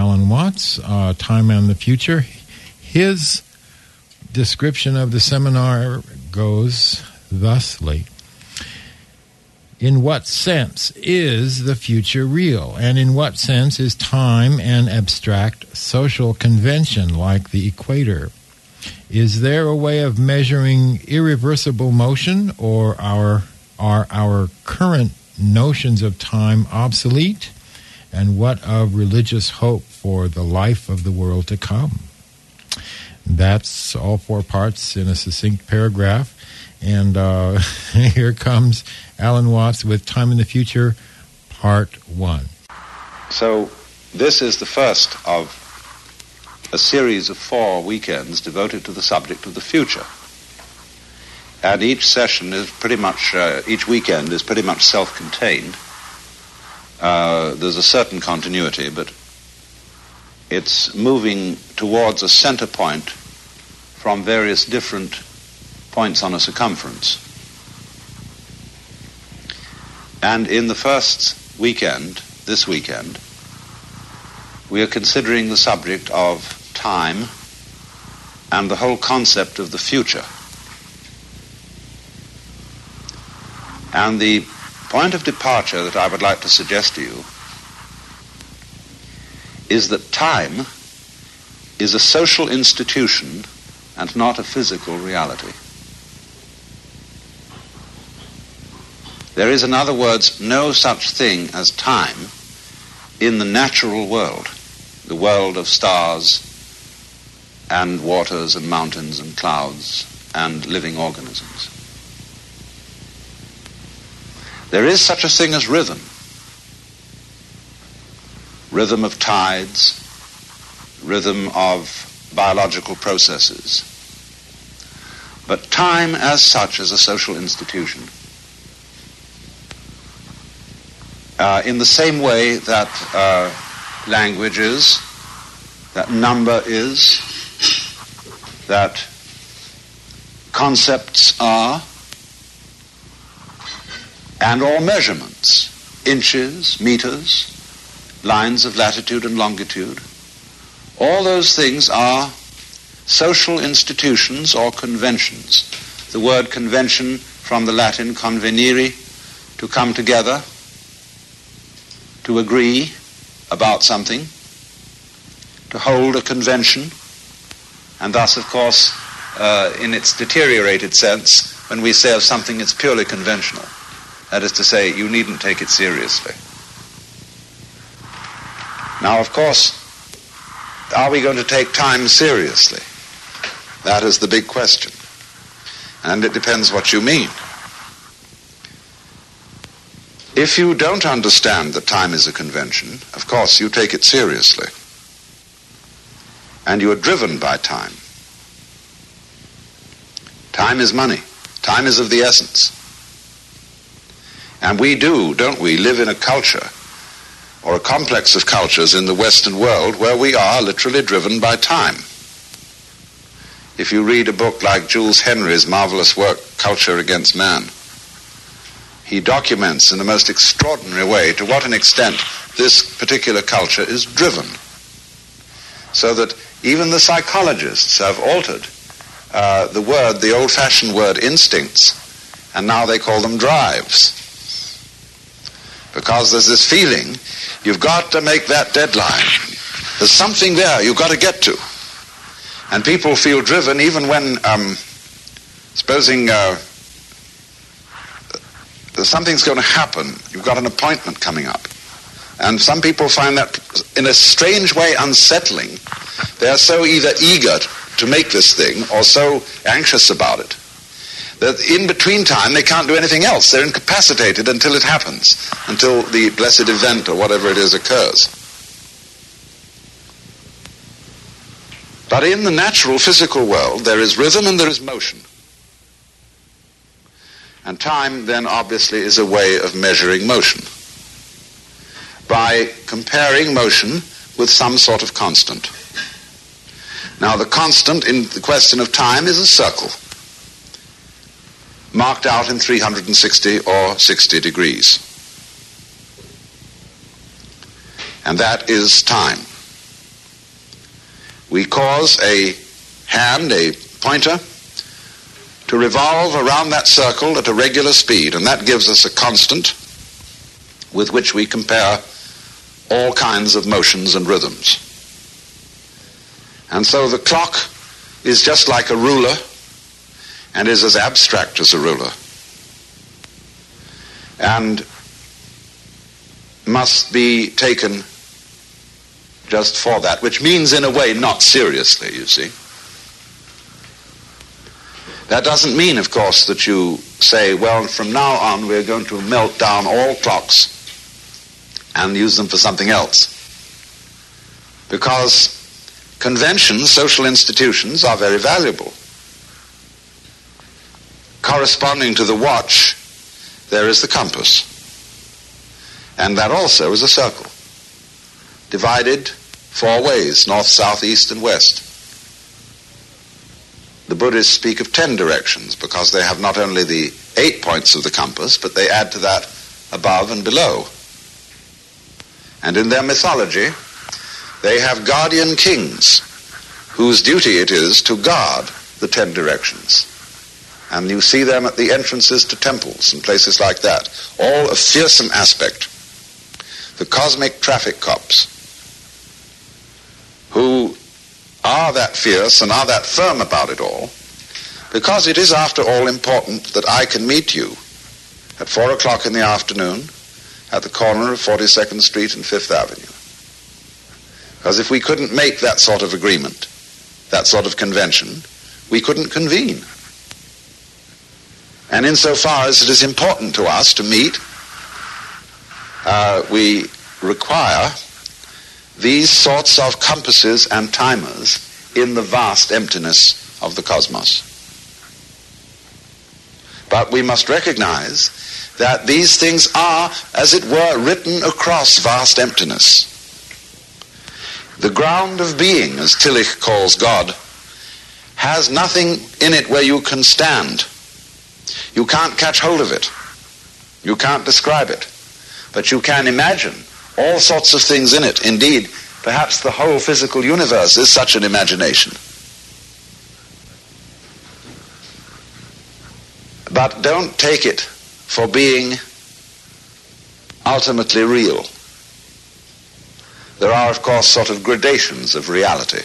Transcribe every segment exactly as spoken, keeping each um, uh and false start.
Alan Watts, uh, Time and the Future. His description of the seminar goes thusly. In what sense is the future real? And in what sense is time an abstract social convention like the equator? Is there a way of measuring irreversible motion, or our, are our current notions of time obsolete? And what of religious hope for the life of the world to come? That's all four parts in a succinct paragraph. And uh, here comes Alan Watts with Time in the Future, Part one. So this is the first of a series of four weekends devoted to the subject of the future. And each session is pretty much, uh, each weekend is pretty much self-contained. Uh, there's a certain continuity, but it's moving towards a center point from various different points on a circumference. And in the first weekend, this weekend, we are considering the subject of time and the whole concept of the future. And the point of departure that I would like to suggest to you is that time is a social institution and not a physical reality. There is, in other words, no such thing as time in the natural world, the world of stars and waters and mountains and clouds and living organisms. There is such a thing as rhythm. Rhythm of tides, rhythm of biological processes. But time as such is a social institution. Uh, in the same way that uh, language is, that number is, that concepts are, and all measurements, inches, meters, lines of latitude and longitude, all those things are social institutions or conventions. The word convention from the Latin convenire, to come together, to agree about something, to hold a convention, and thus, of course, uh, in its deteriorated sense, when we say of something it's purely conventional, that is to say, you needn't take it seriously. Now, of course, are we going to take time seriously? That is the big question. And it depends what you mean. If you don't understand that time is a convention, of course you take it seriously. And you are driven by time. Time is money. Time is of the essence. And we do, don't we, live in a culture, or a complex of cultures in the Western world, where we are literally driven by time. If you read a book like Jules Henry's marvelous work, Culture Against Man, he documents in the most extraordinary way to what an extent this particular culture is driven. So that even the psychologists have altered uh, the word, the old-fashioned word instincts, and now they call them drives. Because there's this feeling, you've got to make that deadline. There's something there you've got to get to. And people feel driven even when, um, supposing uh, something's going to happen, you've got an appointment coming up. And some people find that in a strange way unsettling. They are so either eager to make this thing or so anxious about it that in between time they can't do anything else. They're incapacitated until it happens, until the blessed event or whatever it is occurs. But in the natural physical world there is rhythm and there is motion. And time then obviously is a way of measuring motion by comparing motion with some sort of constant. Now the constant in the question of time is a circle marked out in three hundred sixty or sixty degrees. And that is time. we cause a hand, a pointer, to revolve around that circle at a regular speed, and that gives us a constant with which we compare all kinds of motions and rhythms. And so the clock is just like a ruler and is as abstract as a ruler, and must be taken just for that, which means in a way not seriously, you see. That doesn't mean, of course, that you say, well, from now on we're going to melt down all clocks and use them for something else. Because conventions, social institutions, are very valuable. Corresponding to the watch, there is the compass. And that also is a circle, divided four ways, north, south, east, and west. The Buddhists speak of ten directions because they have not only the eight points of the compass, but they add to that above and below. And in their mythology, they have guardian kings whose duty it is to guard the ten directions. And you see them at the entrances to temples and places like that, all of fearsome aspect. The cosmic traffic cops, who are that fierce and are that firm about it all, because it is, after all, important that I can meet you at four o'clock in the afternoon at the corner of forty-second Street and Fifth Avenue. Because if we couldn't make that sort of agreement, that sort of convention, we couldn't convene. And insofar as it is important to us to meet, uh, we require these sorts of compasses and timers in the vast emptiness of the cosmos. But we must recognize that these things are, as it were, written across vast emptiness. The ground of being, as Tillich calls God, has nothing in it where you can stand. You can't catch hold of it. You can't describe it. But you can imagine all sorts of things in it. Indeed, perhaps the whole physical universe is such an imagination. But don't take it for being ultimately real. There are, of course, sort of gradations of reality.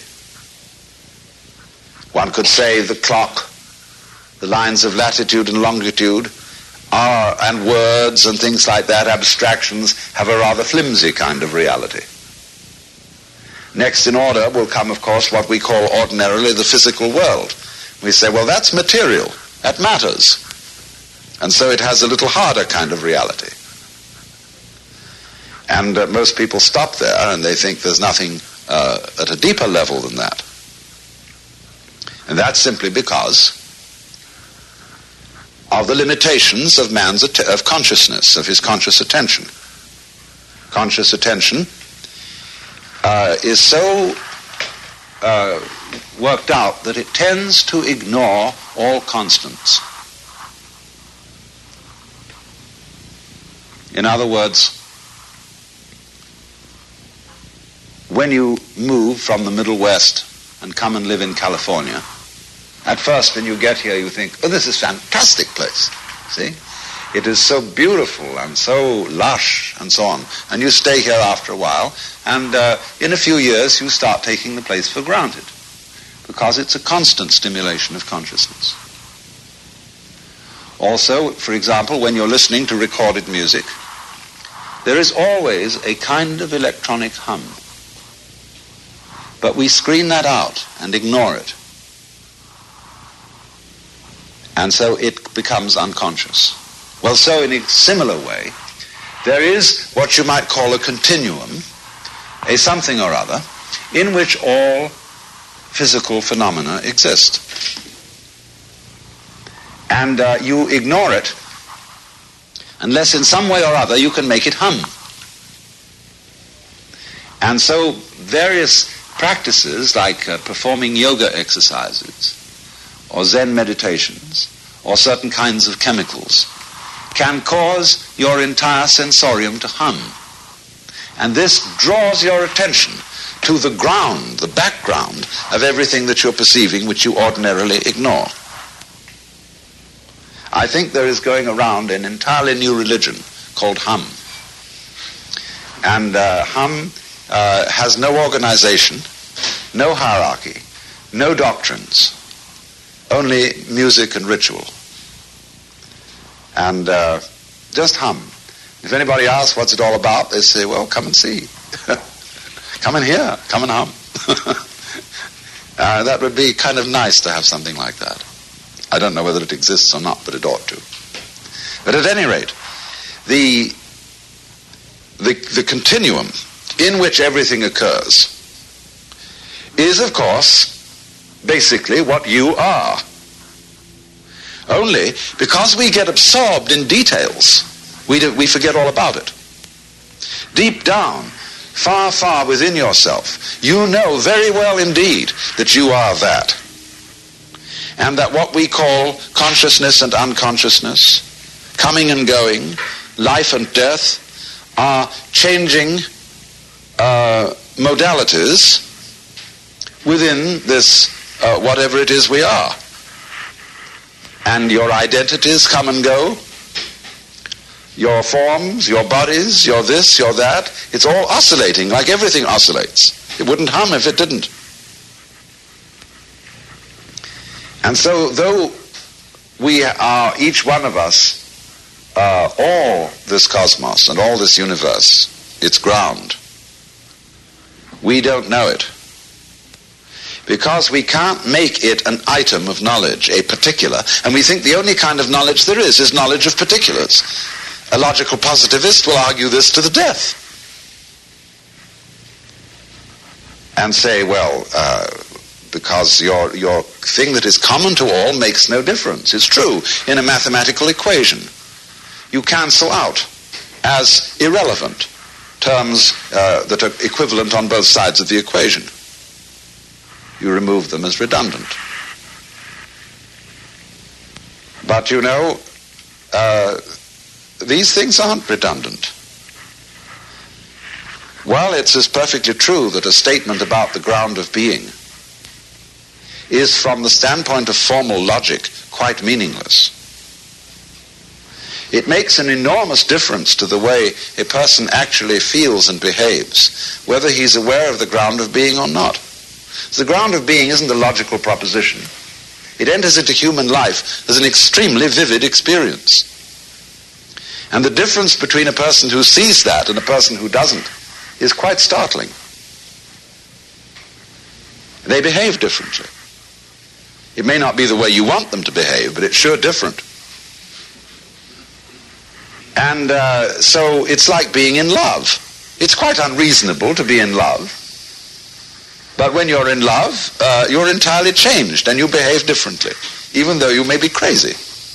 One could say the clock, the lines of latitude and longitude, are, and words and things like that, abstractions, have a rather flimsy kind of reality. Next in order will come, of course, what we call ordinarily the physical world. We say, well, that's material, that matters. And so it has a little harder kind of reality. And uh, most people stop there and they think there's nothing uh, at a deeper level than that. And that's simply because of the limitations of man's att- of consciousness, of his conscious attention. Conscious attention uh, is so uh, worked out that it tends to ignore all constants. In other words, when you move from the Middle West and come and live in California, at first when you get here you think, oh, this is a fantastic place, see? It is so beautiful and so lush and so on. And you stay here after a while, and uh, in a few years you start taking the place for granted, because it's a constant stimulation of consciousness. Also, for example, when you're listening to recorded music, there is always a kind of electronic hum. But we screen that out and ignore it. And so it becomes unconscious. Well, so in a similar way, there is what you might call a continuum, a something or other, in which all physical phenomena exist. And uh, you ignore it unless in some way or other you can make it hum. And so various practices like uh, performing yoga exercises or Zen meditations or certain kinds of chemicals can cause your entire sensorium to hum. And this draws your attention to the ground, the background of everything that you're perceiving which you ordinarily ignore. I think there is going around an entirely new religion called Hum. And uh, Hum uh, has no organization, no hierarchy, no doctrines, only music and ritual. And uh, just hum. If anybody asks what's it all about, they say, well, come and see. Come and hear. Come and hum. uh, that would be kind of nice to have something like that. I don't know whether it exists or not, but it ought to. But at any rate, the, the, the continuum in which everything occurs is, of course, basically what you are. Only because we get absorbed in details, we, do, we forget all about it. Deep down, far, far within yourself, you know very well indeed that you are that. And that what we call consciousness and unconsciousness, coming and going, life and death, are changing uh, modalities within this uh, whatever it is we are. And your identities come and go, your forms, your bodies, your this, your that, it's all oscillating like everything oscillates. It wouldn't hum if it didn't. And so though we are, each one of us, uh, all this cosmos and all this universe, its ground, we don't know it. Because we can't make it an item of knowledge, a particular, and we think the only kind of knowledge there is is knowledge of particulars. A logical positivist will argue this to the death. And say, well, uh, because your your thing that is common to all makes no difference. It's true in a mathematical equation. You cancel out as irrelevant terms uh, that are equivalent on both sides of the equation. You remove them as redundant. But you know, uh, these things aren't redundant. While it's as perfectly true that a statement about the ground of being is, from the standpoint of formal logic, quite meaningless, it makes an enormous difference to the way a person actually feels and behaves, whether he's aware of the ground of being or not. So the ground of being isn't a logical proposition. It enters into human life as an extremely vivid experience. And the difference between a person who sees that and a person who doesn't is quite startling. They behave differently. It may not be the way you want them to behave, but it's sure different. And uh, so it's like being in love. It's quite unreasonable to be in love. But when you're in love, uh, you're entirely changed and you behave differently, even though you may be crazy.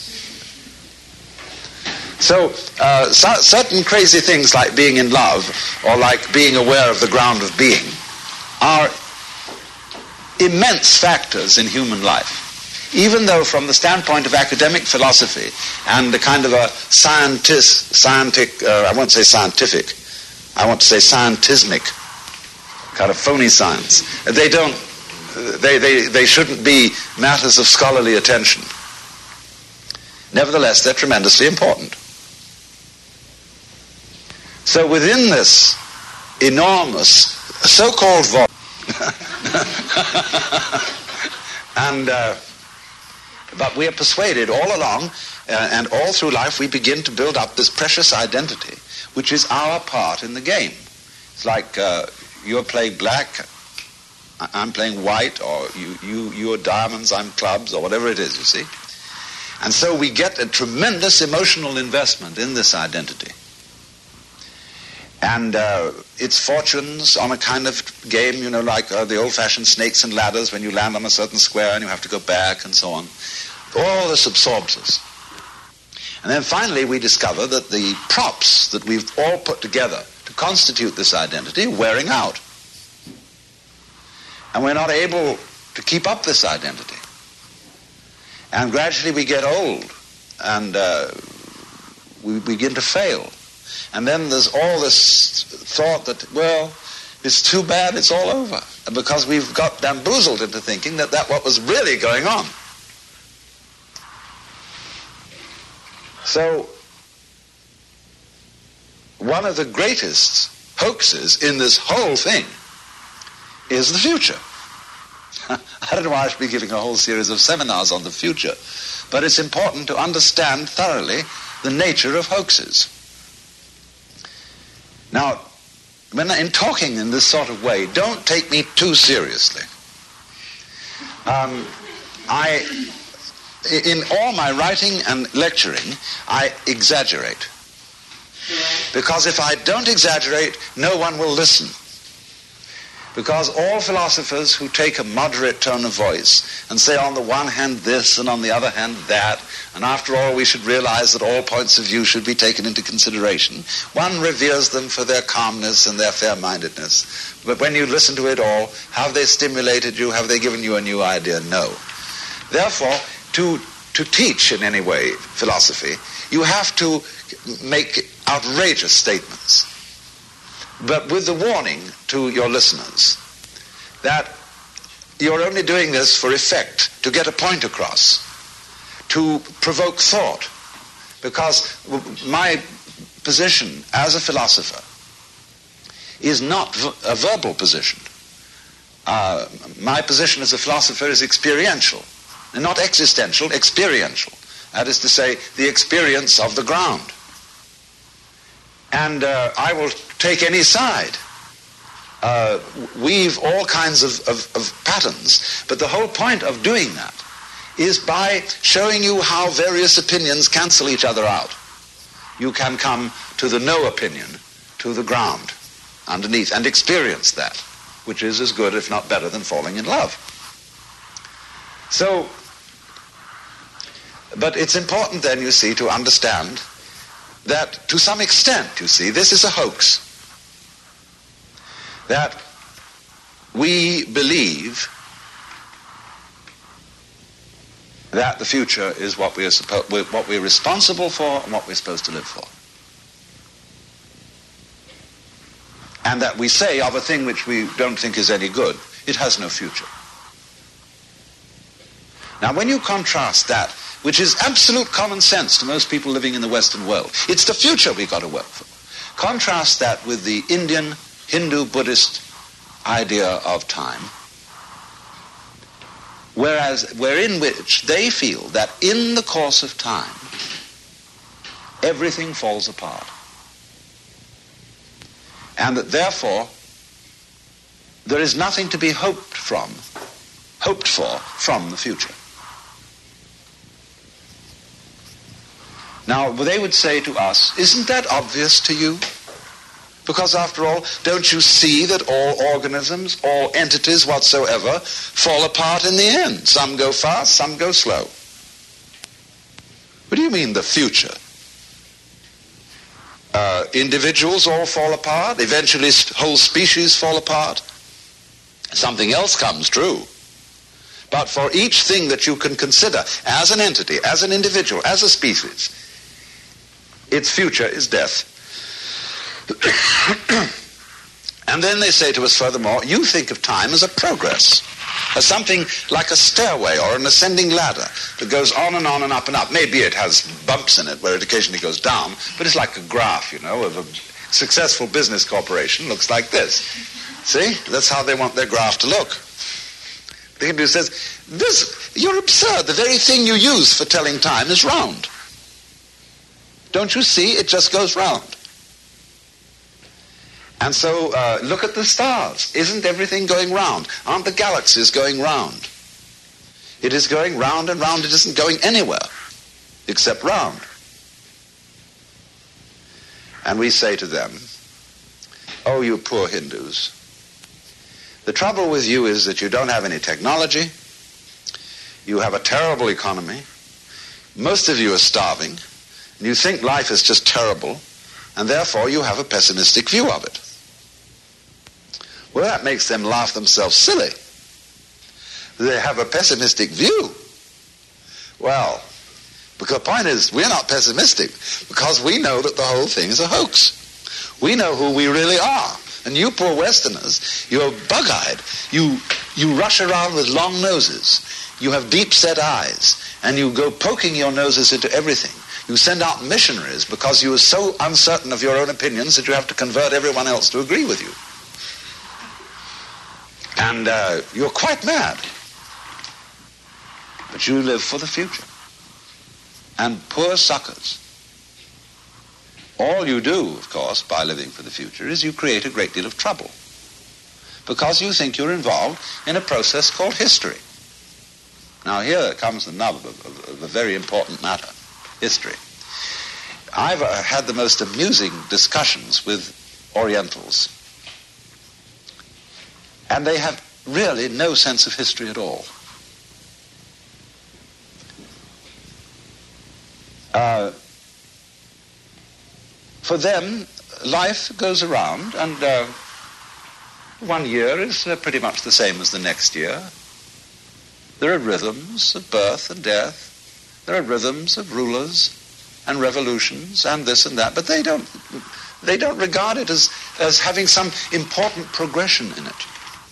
So, uh, so certain crazy things like being in love or like being aware of the ground of being are immense factors in human life. Even though from the standpoint of academic philosophy and the kind of a scientist, scientific, uh, I won't say scientific, I want to say scientismic, kind of phony science, they don't, they, they, they shouldn't be matters of scholarly attention. Nevertheless, they're tremendously important. So within this enormous so-called volume, and uh, but we are persuaded all along uh, and all through life we begin to build up this precious identity, which is our part in the game. It's like uh, you're playing black, I'm playing white, or you, you, you're diamonds, I'm clubs, or whatever it is, you see. And so we get a tremendous emotional investment in this identity. And uh, its fortunes on a kind of game, you know, like uh, the old-fashioned snakes and ladders when you land on a certain square and you have to go back and so on. All this absorbs us. And then finally we discover that the props that we've all put together to constitute this identity are wearing out. And we're not able to keep up this identity. And gradually we get old and uh, we begin to fail. And then there's all this thought that, well, It's too bad it's all over. Because we've got bamboozled into thinking that that's what was really going on. So, one of the greatest hoaxes in this whole thing is the future. I don't know why I should be giving a whole series of seminars on the future, but it's important to understand thoroughly the nature of hoaxes. Now, when in talking in this sort of way, don't take me too seriously. Um, I, in all my writing and lecturing, I exaggerate. Because if I don't exaggerate, no one will listen. Because all philosophers who take a moderate tone of voice and say on the one hand this and on the other hand that, and after all we should realize that all points of view should be taken into consideration, one reveres them for their calmness and their fair-mindedness. But when you listen to it all, have they stimulated you? Have they given you a new idea? No. Therefore, to, to teach in any way philosophy, you have to make outrageous statements, but with the warning to your listeners that you're only doing this for effect, to get a point across, to provoke thought, because my position as a philosopher is not a verbal position. Uh, my position as a philosopher is experiential, and not existential, experiential. That is to say, the experience of the ground. And uh, I will take any side, uh, weave all kinds of, of, of patterns, but the whole point of doing that is by showing you how various opinions cancel each other out. You can come to the no opinion, to the ground, underneath, and experience that, which is as good, if not better, than falling in love. So, but it's important then, you see, to understand that to some extent, you see, this is a hoax. That we believe that the future is what we are supposed, what we're responsible for and what we're supposed to live for. And that we say of a thing which we don't think is any good, it has no future. Now, when you contrast that, which is absolute common sense to most people living in the Western world, it's the future we've got to work for. Contrast that with the Indian, Hindu, Buddhist idea of time, whereas wherein which they feel that in the course of time, everything falls apart. And that therefore, there is nothing to be hoped from, hoped for from the future. Now, they would say to us, isn't that obvious to you? Because after all, don't you see that all organisms, all entities whatsoever, fall apart in the end? Some go fast, some go slow. What do you mean, the future? Uh, individuals all fall apart, eventually whole species fall apart. Something else comes true. But for each thing that you can consider as an entity, as an individual, as a species, its future is death. And then they say to us furthermore, you think of time as a progress, as something like a stairway or an ascending ladder that goes on and on and up and up. Maybe it has bumps in it where it occasionally goes down, but it's like a graph, you know, of a successful business corporation looks like this. See? That's how they want their graph to look. The Hindu says, this, you're absurd. The very thing you use for telling time is round. Don't you see? It just goes round. And so uh, look at the stars. Isn't everything going round? Aren't the galaxies going round? It is going round and round. It isn't going anywhere except round. And we say to them, oh, you poor Hindus, the trouble with you is that you don't have any technology. You have a terrible economy. Most of you are starving. And you think life is just terrible, and therefore you have a pessimistic view of it. Well, that makes them laugh themselves silly. They have a pessimistic view. Well, because the point is, we're not pessimistic, because we know that the whole thing is a hoax. We know who we really are. And you poor Westerners, you're bug-eyed. You, you rush around with long noses. You have deep-set eyes. And you go poking your noses into everything. You send out missionaries because you are so uncertain of your own opinions that you have to convert everyone else to agree with you. And uh, you're quite mad. But you live for the future. And poor suckers. All you do, of course, by living for the future is you create a great deal of trouble. Because you think you're involved in a process called history. Now here comes the nub of, of, of a very important matter. History. I've uh, had the most amusing discussions with Orientals. And they have really no sense of history at all. Uh, for them, life goes around, and uh, one year is uh, pretty much the same as the next year. There are rhythms of birth and death. There are rhythms of rulers and revolutions and this and that, but they don't they don't regard it as, as having some important progression in it.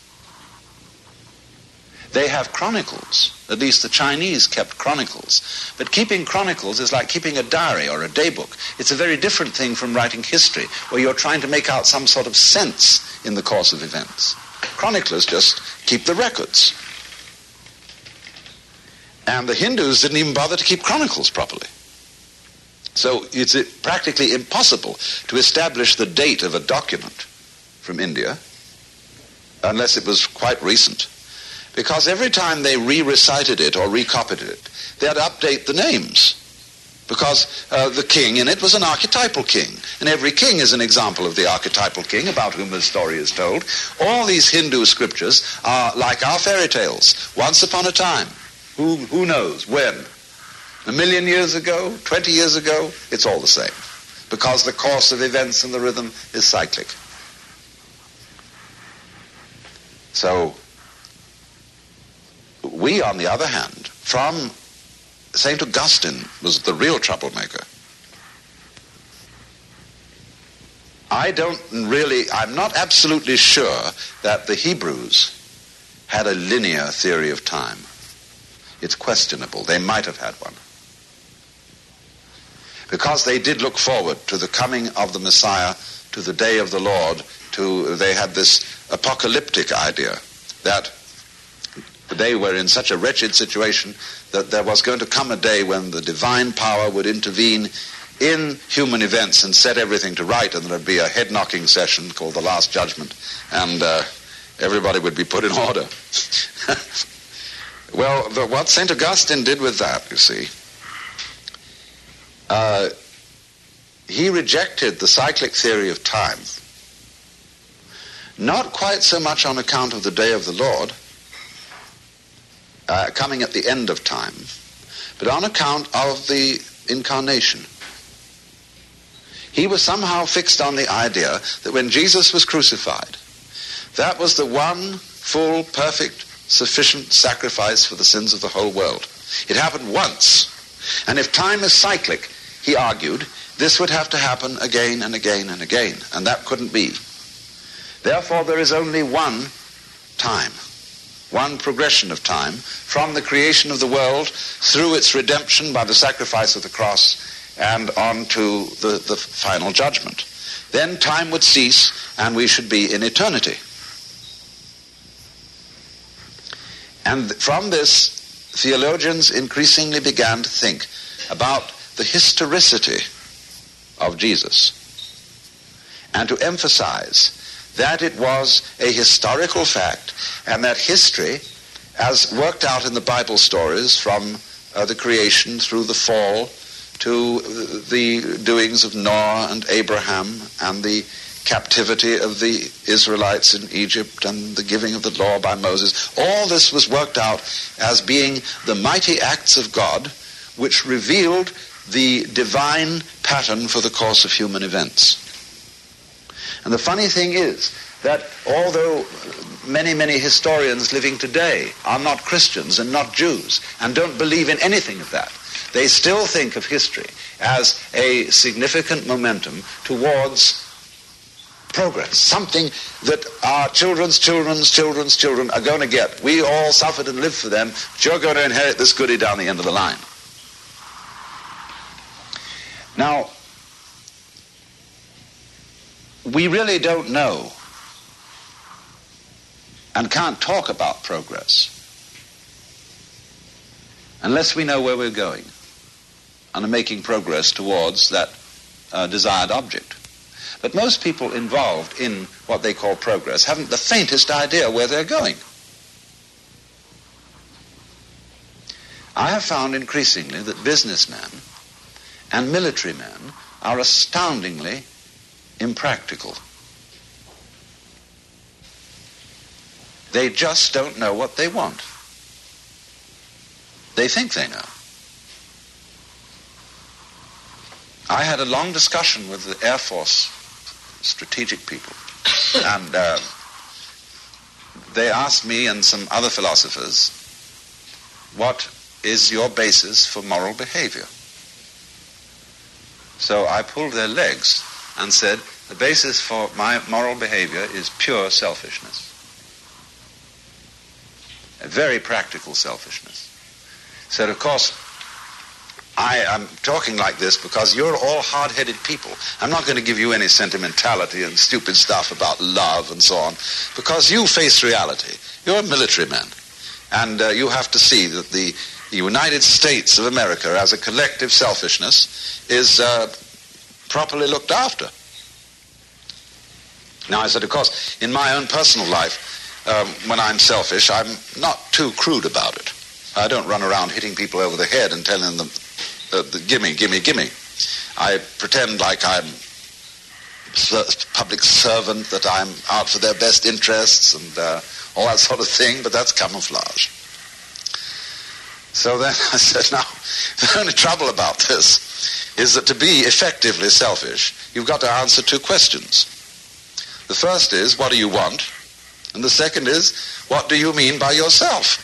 They have chronicles. At least the Chinese kept chronicles. But keeping chronicles is like keeping a diary or a daybook. It's a very different thing from writing history, where you're trying to make out some sort of sense in the course of events. Chroniclers just keep the records. And the Hindus didn't even bother to keep chronicles properly. So it's practically impossible to establish the date of a document from India, unless it was quite recent. Because every time they re-recited it or recopied it, they'd update the names. Because uh, the king in it was an archetypal king. And every king is an example of the archetypal king about whom the story is told. All these Hindu scriptures are like our fairy tales. Once upon a time. Who, who knows when? A million years ago? Twenty years ago? It's all the same. Because the course of events and the rhythm is cyclic. So, we, on the other hand, from Saint Augustine was the real troublemaker. I don't really, I'm not absolutely sure that the Hebrews had a linear theory of time. It's questionable. They might have had one. Because they did look forward to the coming of the Messiah, to the day of the Lord, to, they had this apocalyptic idea that they were in such a wretched situation that there was going to come a day when the divine power would intervene in human events and set everything to right, and there would be a head-knocking session called the Last Judgment, and uh, everybody would be put in order. Well, the, what Saint Augustine did with that, you see, uh, he rejected the cyclic theory of time, not quite so much on account of the day of the Lord, Uh, coming at the end of time, but on account of the incarnation. He was somehow fixed on the idea that when Jesus was crucified, that was the one full, perfect, sufficient sacrifice for the sins of the whole world. It happened once. And if time is cyclic, he argued, this would have to happen again and again and again, and that couldn't be. Therefore, there is only one time. One progression of time from the creation of the world through its redemption by the sacrifice of the cross and on to the, the final judgment. Then time would cease and we should be in eternity. And from this, theologians increasingly began to think about the historicity of Jesus and to emphasize that it was a historical fact, and that history, as worked out in the Bible stories from uh, the creation through the fall to the doings of Noah and Abraham and the captivity of the Israelites in Egypt and the giving of the law by Moses, all this was worked out as being the mighty acts of God which revealed the divine pattern for the course of human events. And the funny thing is that although many, many historians living today are not Christians and not Jews and don't believe in anything of that, they still think of history as a significant momentum towards progress, something that our children's children's children's children are going to get. We all suffered and lived for them, but you're going to inherit this goodie down the end of the line. Now, we really don't know and can't talk about progress unless we know where we're going and are making progress towards that uh, desired object. But most people involved in what they call progress haven't the faintest idea where they're going. I have found increasingly that businessmen and military men are astoundingly impractical. They just don't know what they want. They think they know. I had a long discussion with the Air Force strategic people, and uh, they asked me and some other philosophers, what is your basis for moral behavior? So I pulled their legs and said, the basis for my moral behavior is pure selfishness. A very practical selfishness. Said, of course, I am talking like this because you're all hard-headed people. I'm not going to give you any sentimentality and stupid stuff about love and so on, because you face reality. You're a military man, and uh, you have to see that the, the United States of America as a collective selfishness is uh, properly looked after. Now, I said, of course, in my own personal life, um, when I'm selfish, I'm not too crude about it. I don't run around hitting people over the head and telling them, uh, the, gimme, gimme, gimme. I pretend like I'm a public servant, that I'm out for their best interests and uh, all that sort of thing, but that's camouflage. So then I said, now, the only trouble about this is that to be effectively selfish, you've got to answer two questions. The first is, what do you want? And the second is, what do you mean by yourself?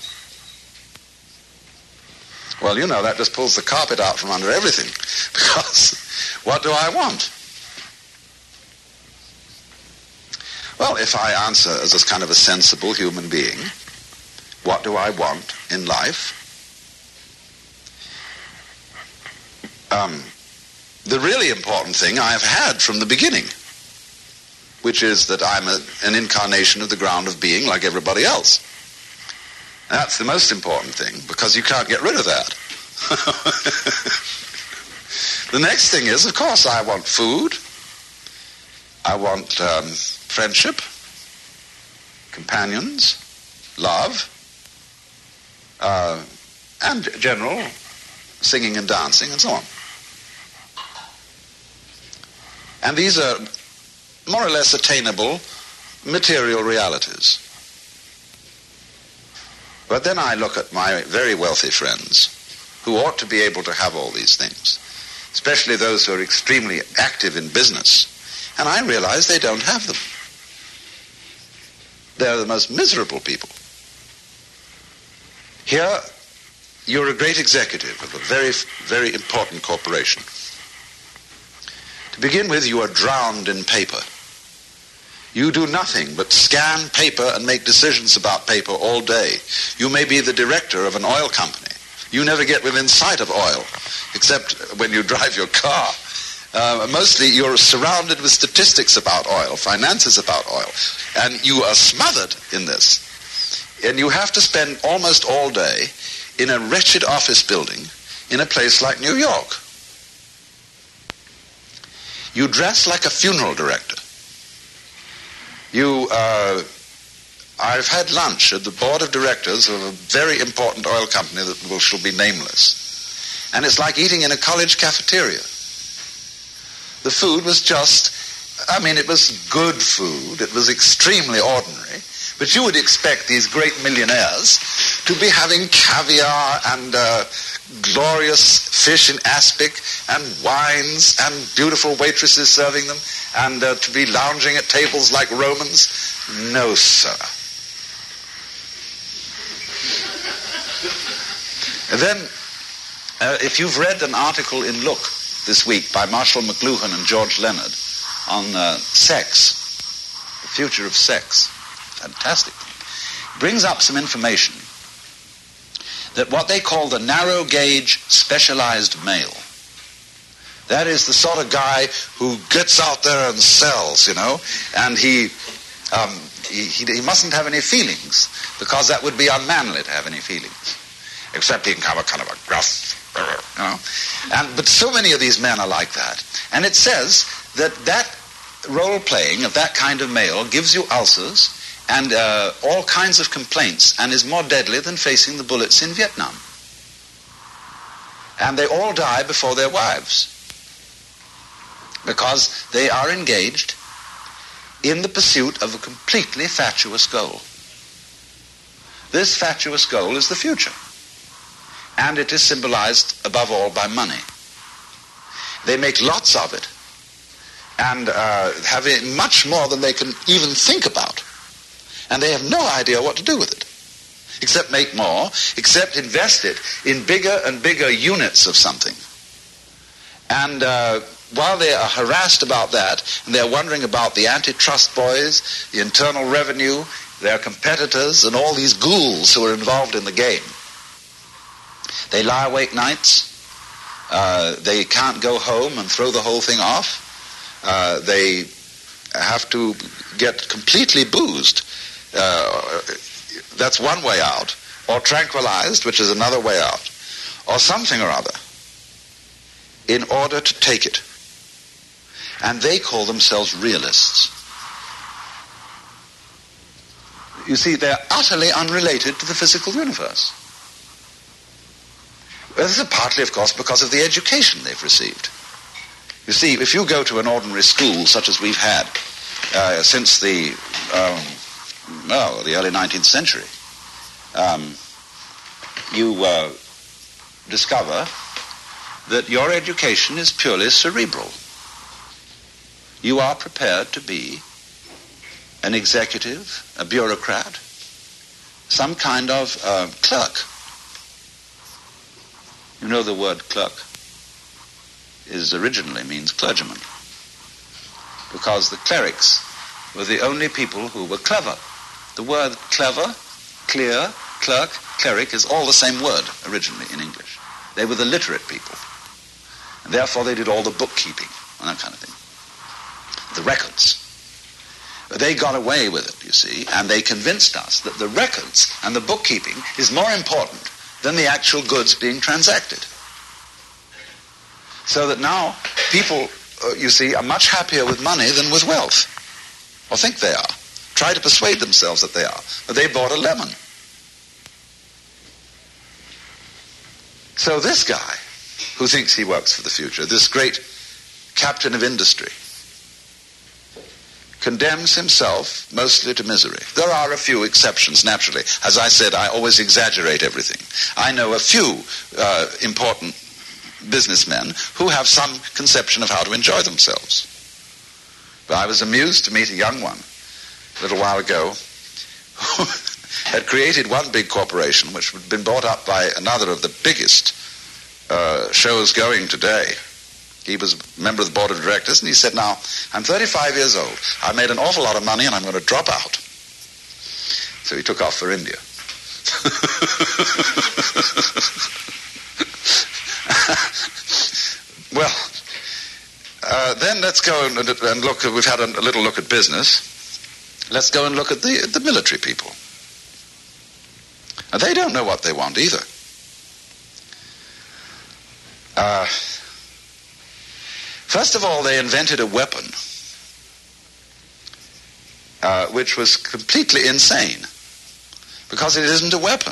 Well, you know, that just pulls the carpet out from under everything, because what do I want? Well, if I answer as a kind of a sensible human being, what do I want in life? Um, the really important thing I have had from the beginning, which is that I'm a, an incarnation of the ground of being like everybody else. That's the most important thing, because you can't get rid of that. The next thing is, of course, I want food. I want um, friendship, companions, love, uh, and general singing and dancing and so on. And these are more or less attainable material realities. But then I look at my very wealthy friends who ought to be able to have all these things, especially those who are extremely active in business, and I realize they don't have them. They're the most miserable people. Here, you're a great executive of a very, very important corporation. To begin with, you are drowned in paper. You do nothing but scan paper and make decisions about paper all day. You may be the director of an oil company. You never get within sight of oil, except when you drive your car. Uh, mostly you're surrounded with statistics about oil, finances about oil, and you are smothered in this. And you have to spend almost all day in a wretched office building in a place like New York. You dress like a funeral director. You, uh, I've had lunch at the board of directors of a very important oil company that will, shall be nameless. And it's like eating in a college cafeteria. The food was just, I mean, it was good food. It was extremely ordinary. But you would expect these great millionaires to be having caviar and uh, glorious fish in aspic and wines and beautiful waitresses serving them and uh, to be lounging at tables like Romans. No, sir. And then, uh, if you've read an article in Look this week by Marshall McLuhan and George Leonard on uh, sex, future of sex. Fantastic. Brings up some information that what they call the narrow gauge specialized male, that is the sort of guy who gets out there and sells, you know, and he, um, he, he, he mustn't have any feelings, because that would be unmanly to have any feelings, except he can have a kind of a gruff, you know. And, but so many of these men are like that. And it says that that role-playing of that kind of male gives you ulcers and uh, all kinds of complaints, and is more deadly than facing the bullets in Vietnam. And they all die before their wives, because they are engaged in the pursuit of a completely fatuous goal. This fatuous goal is the future, and it is symbolized above all by money. They make lots of it, and uh, have it much more than they can even think about. And they have no idea what to do with it, except make more, except invest it in bigger and bigger units of something. And uh, while they are harassed about that, and they're wondering about the antitrust boys, the Internal Revenue, their competitors, and all these ghouls who are involved in the game, they lie awake nights. Uh, they can't go home and throw the whole thing off. Uh, they have to get completely boozed. Uh, that's one way out. Or tranquilized, which is another way out. Or something or other, in order to take it. And they call themselves realists. You see, they're utterly unrelated to the physical universe. Well, this is partly, of course, because of the education they've received. You see, if you go to an ordinary school, such as we've had uh, since the... Um, well, the early nineteenth century, um, you uh, discover that your education is purely cerebral. You are prepared to be an executive, a bureaucrat, some kind of uh, clerk. You know the word clerk is originally means clergyman, because the clerics were the only people who were clever. The word clever, clear, clerk, cleric is all the same word originally in English. They were the literate people. And therefore they did all the bookkeeping and that kind of thing. The records. They got away with it, you see, and they convinced us that the records and the bookkeeping is more important than the actual goods being transacted. So that now people, uh, you see, are much happier with money than with wealth. Or think they are. Try to persuade themselves that they are. But they bought a lemon. So this guy, who thinks he works for the future, this great captain of industry, condemns himself mostly to misery. There are a few exceptions, naturally. As I said, I always exaggerate everything. I know a few uh, important businessmen who have some conception of how to enjoy themselves. But I was amused to meet a young one a little while ago who had created one big corporation which had been bought up by another of the biggest uh, shows going today. He was a member of the board of directors, and he said, now, I'm thirty-five years old. I made an awful lot of money, and I'm going to drop out. So he took off for India. Well, uh, then let's go and, and look. We've had a, a little look at business. Let's go and look at the, the military people. Now, they don't know what they want either. Uh, first of all, they invented a weapon uh, which was completely insane, because it isn't a weapon.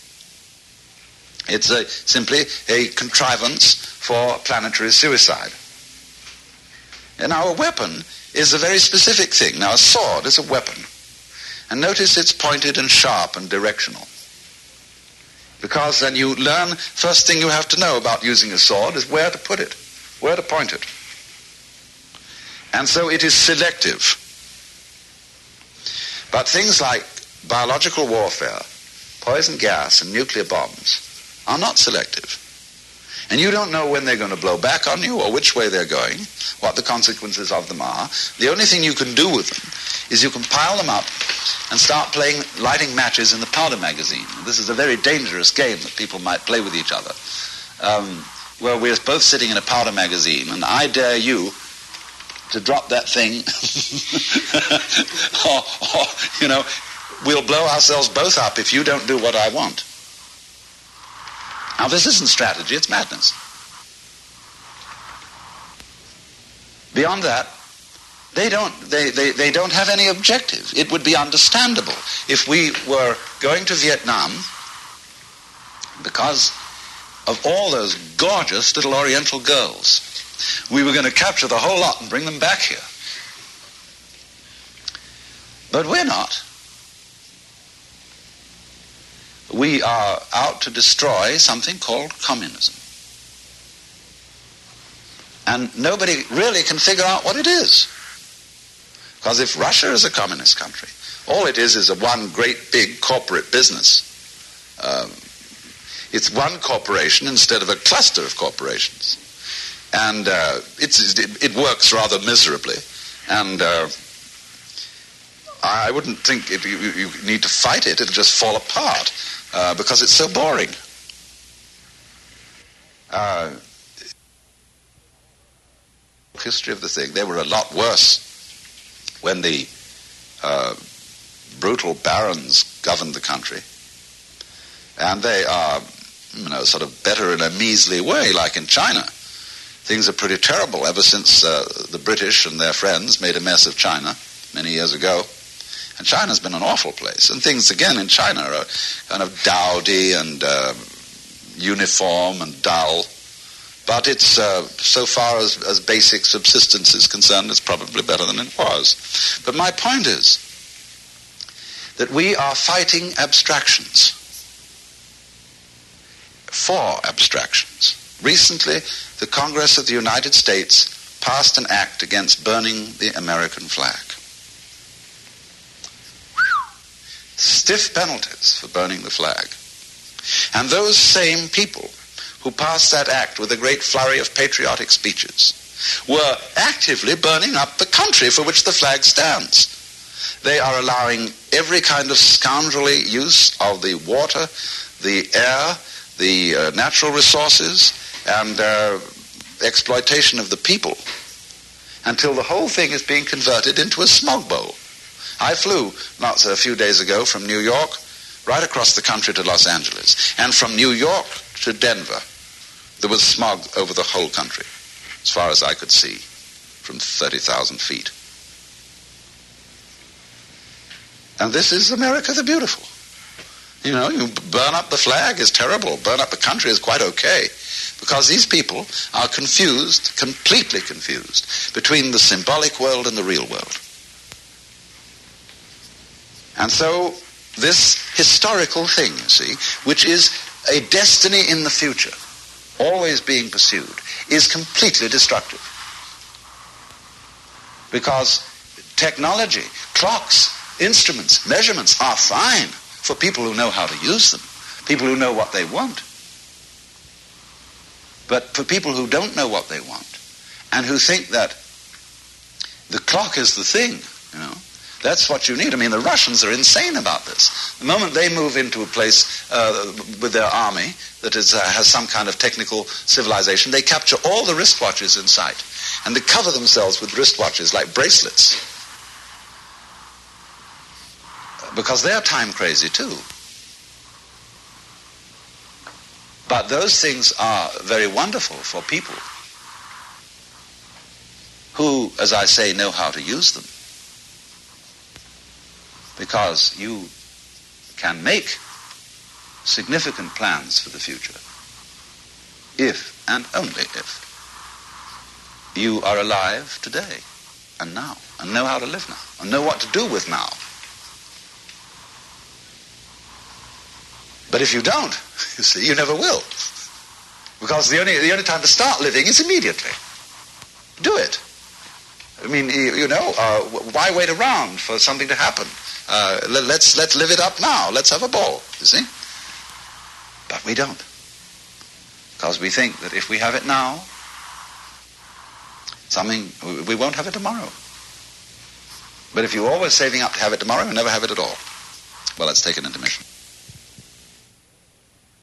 It's a, simply a contrivance for planetary suicide. And now a weapon is a very specific thing. Now a sword is a weapon. And notice it's pointed and sharp and directional. Because then you learn, first thing you have to know about using a sword is where to put it, where to point it. And so it is selective. But things like biological warfare, poison gas, and nuclear bombs are not selective. And you don't know when they're going to blow back on you or which way they're going, what the consequences of them are. The only thing you can do with them is you can pile them up and start playing, lighting matches in the powder magazine. This is a very dangerous game that people might play with each other. Um, where we're both sitting in a powder magazine, and I dare you to drop that thing, or, or, you know, we'll blow ourselves both up if you don't do what I want. Now, this isn't strategy, it's madness. Beyond that, they don't, they, they, they don't have any objective. It would be understandable if we were going to Vietnam because of all those gorgeous little Oriental girls. We were going to capture the whole lot and bring them back here. But we're not. We are out to destroy something called communism. And nobody really can figure out what it is. Because if Russia is a communist country, all it is is a one great big corporate business. Um, it's one corporation instead of a cluster of corporations. And uh, it's, it, it works rather miserably. And uh, I wouldn't think it, you, you need to fight it. It'll just fall apart uh, because it's so boring. Uh, history of the thing, they were a lot worse when the uh, brutal barons governed the country. And they are, you know, sort of better in a measly way, like in China. Things are pretty terrible ever since uh, the British and their friends made a mess of China many years ago. And China's been an awful place. And things, again, in China are kind of dowdy and uh, uniform and dull. But it's, uh, so far as, as basic subsistence is concerned, it's probably better than it was. But my point is that we are fighting abstractions for abstractions. Recently, the Congress of the United States passed an act against burning the American flag. Stiff penalties for burning the flag. And those same people who passed that act with a great flurry of patriotic speeches were actively burning up the country for which the flag stands. They are allowing every kind of scoundrelly use of the water, the air, the uh, natural resources, and uh, exploitation of the people until the whole thing is being converted into a smog bowl. I flew not so a few days ago from New York right across the country to Los Angeles, and from New York to Denver there was smog over the whole country as far as I could see from thirty thousand feet. And this is America the Beautiful. You know, you burn up the flag is terrible. Burn up the country is quite okay. Because these people are confused, completely confused, between the symbolic world and the real world. And so, this historical thing, you see, which is a destiny in the future, always being pursued, is completely destructive. Because technology, clocks, instruments, measurements are fine for people who know how to use them, people who know what they want. But for people who don't know what they want and who think that the clock is the thing, you know, that's what you need. I mean, the Russians are insane about this. The moment they move into a place uh, with their army that is, uh, has some kind of technical civilization, they capture all the wristwatches in sight and they cover themselves with wristwatches like bracelets. Because they're time crazy too. But those things are very wonderful for people who, as I say, know how to use them. Because you can make significant plans for the future if, and only if, you are alive today and now, and know how to live now, and know what to do with now. But if you don't, you see, you never will. Because the only the only time to start living is immediately. Do it. I mean, you, you know, uh, why wait around for something to happen? Uh, let, let's let's live it up now. Let's have a ball, you see? But we don't. Because we think that if we have it now, something, we won't have it tomorrow. But if you're always saving up to have it tomorrow, you never have it at all. Well, let's take an intermission.